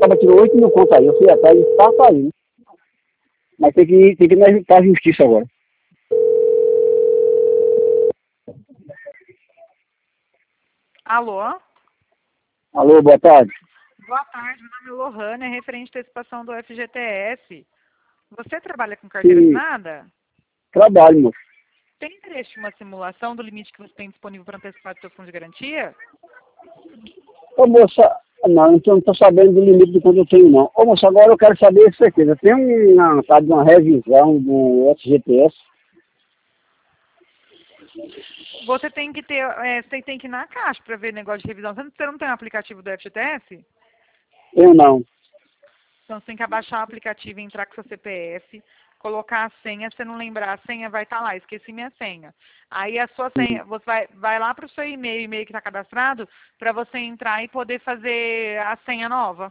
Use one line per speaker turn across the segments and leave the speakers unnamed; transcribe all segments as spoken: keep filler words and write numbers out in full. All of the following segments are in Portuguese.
acaba tirou oito mil contas aí. Eu fui atrás e tá saindo. Mas tem que, tem que ir para a justiça agora.
Alô?
Alô, boa tarde.
Boa tarde, meu nome é Lohane, é referente à antecipação do F G T S. Você trabalha com carteira
Sim.
assinada?
Trabalho, moço.
Tem interesse em uma simulação do limite que você tem disponível para antecipar do seu fundo de garantia?
Ô, moça, não, então não estou sabendo do limite de quanto eu tenho, não. Ô, moça, agora eu quero saber de certeza. Tem uma, tá, de uma revisão do F G T S?
Você tem que ter, é, você tem que ir na caixa para ver negócio de revisão. Você não, você não tem um aplicativo do F G T S?
Eu não.
Então você tem que abaixar o aplicativo e entrar com seu C P F, colocar a senha, se você não lembrar a senha, vai estar lá, esqueci minha senha. Aí a sua senha, você vai, vai lá para o seu e-mail, e-mail que está cadastrado, para você entrar e poder fazer a senha nova.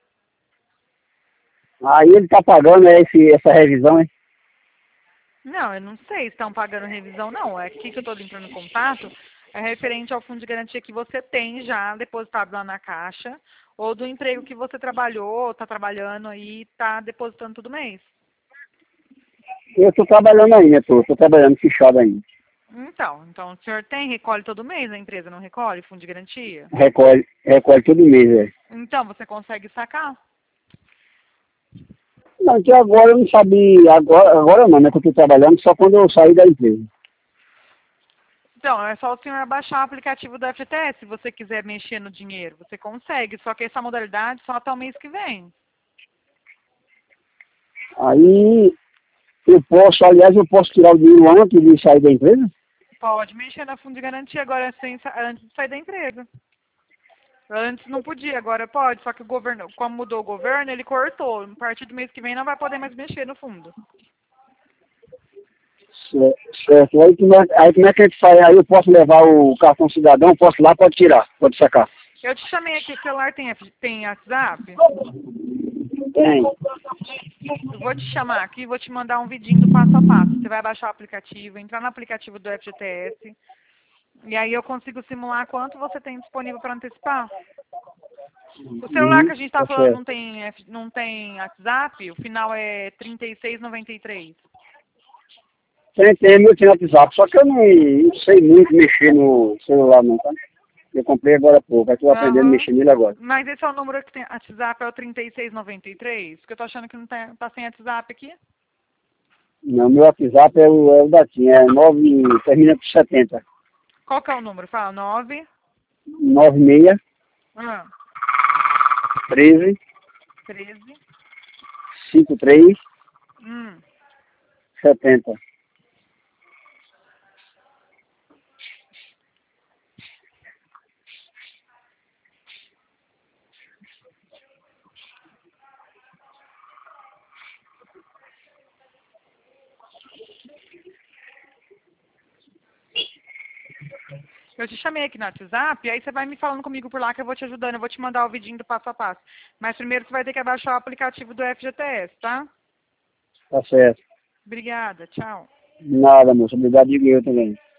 Aí ele tá pagando é, esse, essa revisão, hein?
Não, eu não sei se estão pagando revisão, não. É aqui que eu estou entrando em contato, é referente ao fundo de garantia que você tem já depositado lá na caixa, ou do emprego que você trabalhou, está trabalhando aí, está depositando todo mês.
Eu estou trabalhando ainda, tô, tô trabalhando fechado ainda.
Então, então o senhor tem, recolhe todo mês, a empresa não recolhe fundo de garantia?
Recolhe, recolhe todo mês, é.
Então, você consegue sacar.
Não, que agora eu não sabia, agora, agora não, né, que eu estou trabalhando só quando eu sair da empresa.
Então, é só o senhor abaixar o aplicativo do F G T S, se você quiser mexer no dinheiro. Você consegue, só que essa modalidade só até o mês que vem.
Aí eu posso, aliás, eu posso tirar o dinheiro antes de sair da empresa?
Pode mexer na fundo de garantia agora sem, sa- antes de sair da empresa. Antes não podia, agora pode, só que o governo, como mudou o governo, ele cortou. A partir do mês que vem não vai poder mais mexer no fundo.
Certo. certo. Aí, como é, aí como é que a gente faz? Aí eu posso levar o cartão cidadão, posso ir lá, pode tirar, pode sacar.
Eu te chamei aqui, o celular tem, F- tem WhatsApp?
Tem.
Eu vou te chamar aqui e vou te mandar um vidinho do passo a passo. Você vai baixar o aplicativo, entrar no aplicativo do F G T S, e aí eu consigo simular quanto você tem disponível para antecipar. O celular
Uhum,
que a gente está
tá
falando
certo.
não tem, F- não tem WhatsApp, o final é trinta e seis noventa e três.
Tem, tem meu tem WhatsApp, só que eu não, não sei muito mexer no celular não, tá? Eu comprei agora há pouco, aí estou aprendendo a
Aham.
mexer nele agora.
Mas esse é o número que tem WhatsApp, é o trinta e seis noventa e três? Porque eu tô achando que não tá, tá sem WhatsApp aqui.
Não, meu WhatsApp é o, é o da TIM, é nove, termina com setenta.
Qual que é o número? Fala, nove,
nove seis
ah,
treze
treze,
cinquenta e três
hum.
setenta.
Eu te chamei aqui no WhatsApp, aí você vai me falando comigo por lá que eu vou te ajudando, eu vou te mandar o vidinho do passo a passo. Mas primeiro você vai ter que abaixar o aplicativo do F G T S, tá?
Tá certo.
Obrigada, tchau.
Nada, moço. Obrigado, digo eu também.